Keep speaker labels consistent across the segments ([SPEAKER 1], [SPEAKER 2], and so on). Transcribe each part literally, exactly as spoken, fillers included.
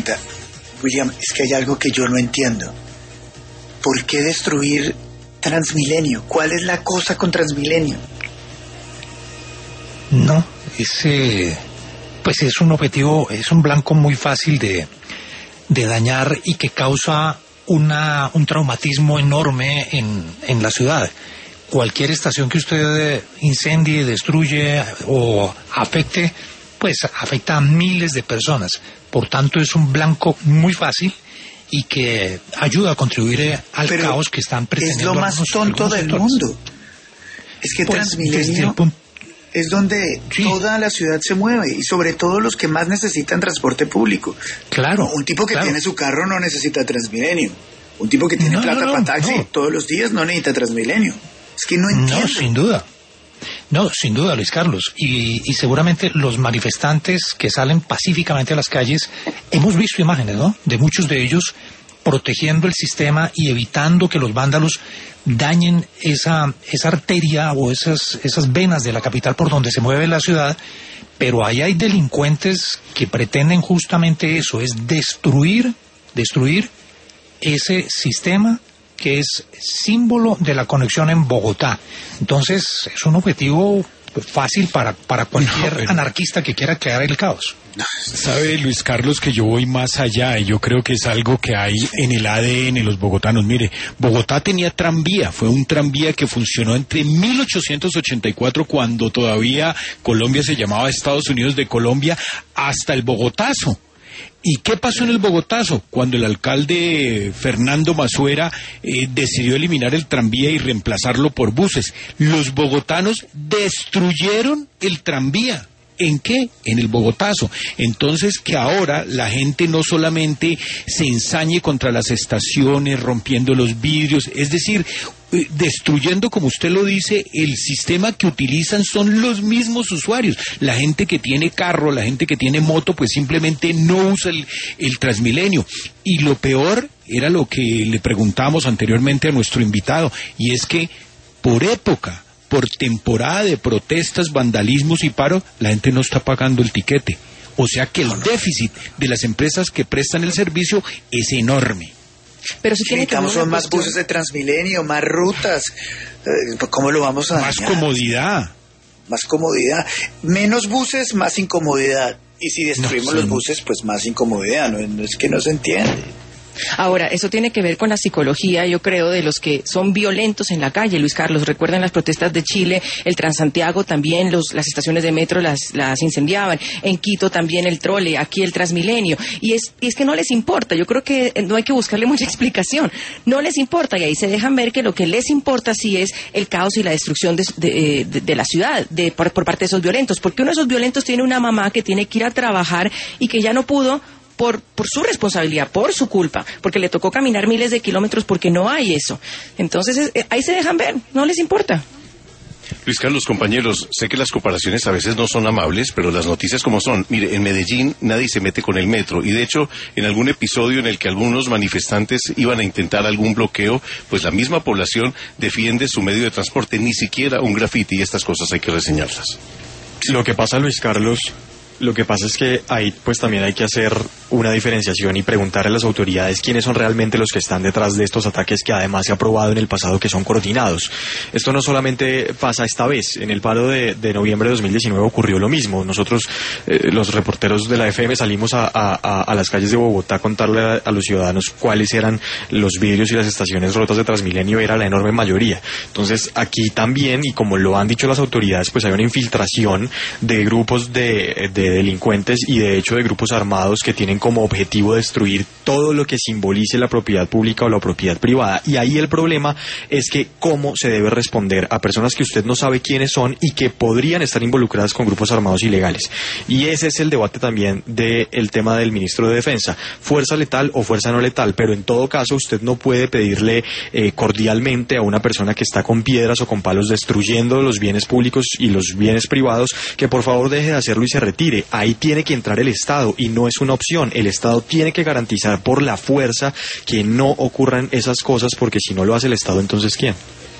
[SPEAKER 1] pregunta. William, es que hay algo que yo no entiendo. ¿Por qué destruir Transmilenio? ¿Cuál es la cosa con Transmilenio?
[SPEAKER 2] No, ese, pues es un objetivo, es un blanco muy fácil de, de dañar y que causa una, un traumatismo enorme en, en la ciudad. Cualquier estación que usted incendie, destruye o afecte, pues afecta a miles de personas. Por tanto, es un blanco muy fácil y que ayuda a contribuir al Pero caos que están pretendiendo.
[SPEAKER 1] Es lo más
[SPEAKER 2] algunos,
[SPEAKER 1] tonto
[SPEAKER 2] algunos
[SPEAKER 1] del
[SPEAKER 2] sectores.
[SPEAKER 1] mundo. Es que
[SPEAKER 2] pues,
[SPEAKER 1] Transmilenio
[SPEAKER 2] punto...
[SPEAKER 1] es donde sí. toda la ciudad se mueve y sobre todo los que más necesitan transporte público.
[SPEAKER 2] Claro.
[SPEAKER 1] Un tipo que
[SPEAKER 2] claro.
[SPEAKER 1] tiene su carro no necesita Transmilenio. Un tipo que tiene
[SPEAKER 2] no,
[SPEAKER 1] plata
[SPEAKER 2] no, no,
[SPEAKER 1] para taxi
[SPEAKER 2] no.
[SPEAKER 1] todos los días no necesita Transmilenio. Es que no entiendo.
[SPEAKER 2] No, sin duda. No, sin duda, Luis Carlos. Y, y seguramente los manifestantes que salen pacíficamente a las calles, hemos visto imágenes, ¿no?, de muchos de ellos protegiendo el sistema y evitando que los vándalos dañen esa, esa arteria o esas, esas venas de la capital por donde se mueve la ciudad. Pero ahí hay delincuentes que pretenden justamente eso, es destruir, destruir ese sistema que es símbolo de la conexión en Bogotá. Entonces, es un objetivo fácil para, para cualquier no, pero... anarquista que quiera crear el caos.
[SPEAKER 3] Sabe, Luis Carlos, que yo voy más allá y yo creo que es algo que hay en el A D N de los bogotanos. Mire, Bogotá tenía tranvía, fue un tranvía que funcionó entre mil ochocientos ochenta y cuatro, cuando todavía Colombia se llamaba Estados Unidos de Colombia, hasta el Bogotazo. ¿Y qué pasó en el Bogotazo? Cuando el alcalde Fernando Masuera eh, decidió eliminar el tranvía y reemplazarlo por buses. Los bogotanos destruyeron el tranvía. ¿En qué? En el Bogotazo. Entonces, que ahora la gente no solamente se ensañe contra las estaciones, rompiendo los vidrios, es decir, eh, destruyendo, como usted lo dice, el sistema que utilizan son los mismos usuarios. La gente que tiene carro, la gente que tiene moto, pues simplemente no usa el, el Transmilenio. Y lo peor era lo que le preguntamos anteriormente a nuestro invitado, y es que por época, por temporada de protestas, vandalismos y paro, la gente no está pagando el tiquete. O sea que el déficit de las empresas que prestan el servicio es enorme.
[SPEAKER 1] Pero si necesitamos son más buses de Transmilenio, más rutas. ¿Cómo lo vamos a
[SPEAKER 3] Más
[SPEAKER 1] dañar?
[SPEAKER 3] comodidad.
[SPEAKER 1] Más comodidad. Menos buses, más incomodidad. Y si destruimos
[SPEAKER 3] no,
[SPEAKER 1] los buses, pues más incomodidad. No, no es que no se entiende.
[SPEAKER 4] Ahora, eso tiene que ver con la psicología, yo creo, de los que son violentos en la calle, Luis Carlos. Recuerdan las protestas de Chile, el Transantiago también, los, las estaciones de metro las, las incendiaban, en Quito también el trole, aquí el Transmilenio. Y es, y es que no les importa, yo creo que no hay que buscarle mucha explicación. No les importa, y ahí se dejan ver que lo que les importa sí es el caos y la destrucción de, de, de, de la ciudad de, por, por parte de esos violentos. Porque uno de esos violentos tiene una mamá que tiene que ir a trabajar y que ya no pudo Por, por su responsabilidad, por su culpa, porque le tocó caminar miles de kilómetros porque no hay eso. Entonces, eh, ahí se dejan ver, no les importa.
[SPEAKER 5] Luis Carlos, compañeros, sé que las comparaciones a veces no son amables, pero las noticias como son. Mire, en Medellín nadie se mete con el metro, y de hecho, en algún episodio en el que algunos manifestantes iban a intentar algún bloqueo, pues la misma población defiende su medio de transporte, ni siquiera un grafiti, y estas cosas hay que reseñarlas.
[SPEAKER 6] Lo que pasa, Luis Carlos, lo que pasa es que ahí pues también hay que hacer una diferenciación y preguntar a las autoridades quiénes son realmente los que están detrás de estos ataques que además se ha probado en el pasado que son coordinados. Esto no solamente pasa esta vez, en el paro de, de noviembre de dos mil diecinueve ocurrió lo mismo. Nosotros, eh, los reporteros de la F M, salimos a, a, a las calles de Bogotá a contarle a, a los ciudadanos cuáles eran los vidrios y las estaciones rotas de Transmilenio, era la enorme mayoría. Entonces aquí también, y como lo han dicho las autoridades, pues hay una infiltración de grupos de, de delincuentes y de hecho de grupos armados que tienen como objetivo destruir todo lo que simbolice la propiedad pública o la propiedad privada. Y ahí el problema es que cómo se debe responder a personas que usted no sabe quiénes son y que podrían estar involucradas con grupos armados ilegales. Y ese es el debate también del tema del ministro de Defensa. Fuerza letal o fuerza no letal, pero en todo caso usted no puede pedirle eh, cordialmente a una persona que está con piedras o con palos destruyendo los bienes públicos y los bienes privados que por favor deje de hacerlo y se retire. Ahí tiene que entrar el Estado y no es una opción. El Estado tiene que garantizar por la fuerza que no ocurran esas cosas, porque si no lo hace el Estado, entonces ¿quién?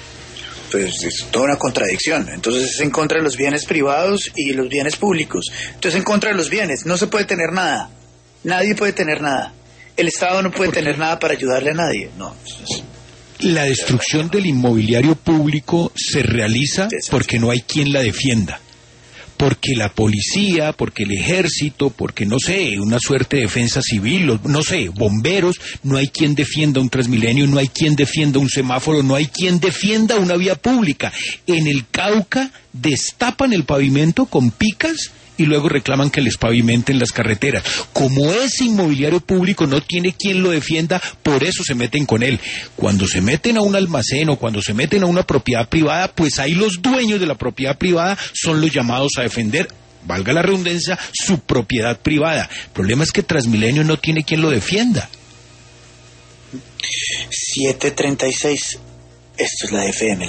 [SPEAKER 1] Pues es toda una contradicción. Entonces es en contra de los bienes privados y los bienes públicos. Entonces en contra de los bienes no se puede tener nada. Nadie puede tener nada. El Estado no puede tener nada para ayudarle a nadie. No.
[SPEAKER 3] La destrucción del inmobiliario público se realiza porque no hay quien la defienda. Porque la policía, porque el ejército, porque no sé, una suerte de defensa civil, los, no sé, bomberos, no hay quien defienda un Transmilenio, no hay quien defienda un semáforo, no hay quien defienda una vía pública. En el Cauca destapan el pavimento con picas y luego reclaman que les pavimenten las carreteras. Como ese inmobiliario público no tiene quien lo defienda, por eso se meten con él. Cuando se meten a un almacén o cuando se meten a una propiedad privada, pues ahí los dueños de la propiedad privada son los llamados a defender, valga la redundancia, su propiedad privada. El problema es que Transmilenio no tiene quien lo defienda.
[SPEAKER 1] siete treinta y seis. Esto es la F M.